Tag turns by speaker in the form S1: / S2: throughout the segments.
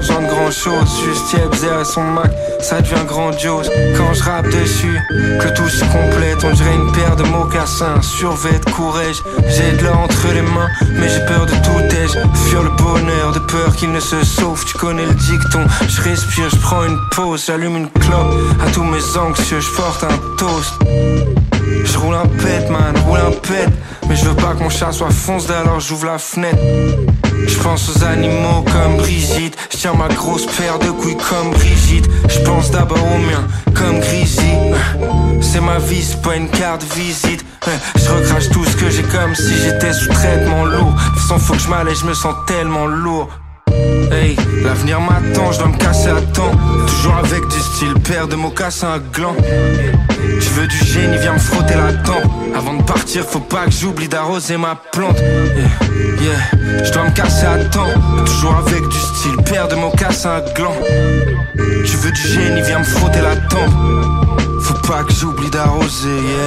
S1: besoin de grand chose. Juste Yebzer et son Mac, ça devient grandiose. Quand je rappe dessus, que tout se complète. On dirait une paire de mocassins, survêt, courage. J'ai de l'or entre les mains, mais j'ai peur de tout ai-je. Fuir le bonheur, de peur qu'il ne se sauve. Tu connais le dicton, je respire, je prends une pause. J'allume une clope, à tous mes anxieux, je porte un toast. Je roule un pet, man, roule un pet. Mais je veux pas que mon chat soit foncé, alors j'ouvre la fenêtre. Je pense aux animaux comme Brigitte. Je tiens ma grosse paire de couilles comme Brigitte. Je pense d'abord aux miens comme Grisy. C'est ma vie, c'est pas une carte visite. Je recrache tout ce que j'ai comme si j'étais sous traitement lourd. De toute façon faut que je m'allège, je me sens tellement lourd. Hey, l'avenir m'attend, je dois me casser à temps. Toujours avec du style, paire de mocassins à gland. Tu veux du génie, viens me frotter la tempe. Avant de partir, faut pas que j'oublie d'arroser ma plante. Je dois me casser à temps. Toujours avec du style, paire de mocassins à gland. Tu veux du génie, viens me frotter la tempe. Faut pas que j'oublie d'arroser,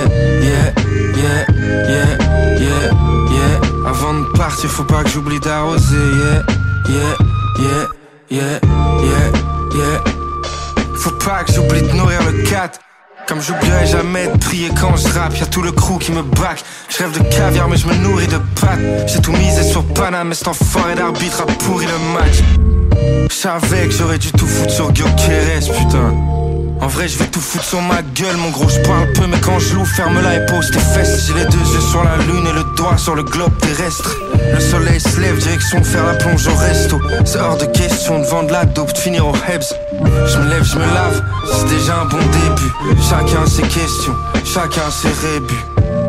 S1: Avant de partir, faut pas que j'oublie d'arroser, Faut pas que j'oublie de nourrir le 4. Comme j'oublierai jamais de prier quand je rappe. Y'a tout le crew qui me back. Je rêve de caviar mais je me nourris de pâtes. J'ai tout misé sur Paname mais cet enfoiré d'arbitre a pourri le match. J'savais que j'aurais dû tout foutre sur Gyökeres, putain. En vrai je vais tout foutre sur ma gueule mon gros. Je parle peu mais quand je loue ferme-la et pose tes fesses. J'ai les deux yeux sur la lune et le doigt sur le globe terrestre. Le soleil se lève, direction de faire la plonge au resto. C'est hors de question de vendre la dope, de finir au Hebs. Je me lève, je me lave, c'est déjà un bon début. Chacun ses questions, chacun ses rébus.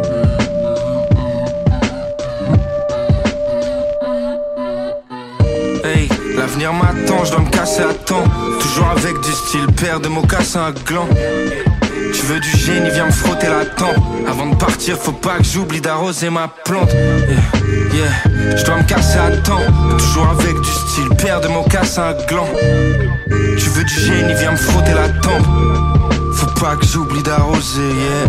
S1: Hey, l'avenir m'attend, je dois me casser à temps. Toujours avec du style, paire de mocassins à gland. Tu veux du génie, viens me frotter la tempe. Avant de partir, faut pas que j'oublie d'arroser ma plante. Je dois me casser à temps. Toujours avec du style, paire de mocassins à gland. Tu veux du génie, viens me frotter la tempe. Faut pas que j'oublie d'arroser,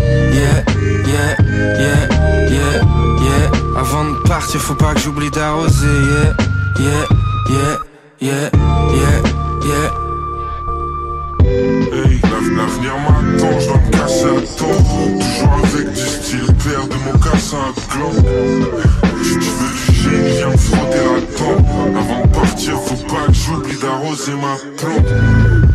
S1: Avant de partir, faut pas que j'oublie d'arroser,
S2: Hey, l'avenir m'attend, je dois me casser à temps. Toujours avec du style, paire de mocassins à gland. Tu veux du génie, viens me frotter la tempe. Avant de partir, faut pas que j'oublie d'arroser ma plante.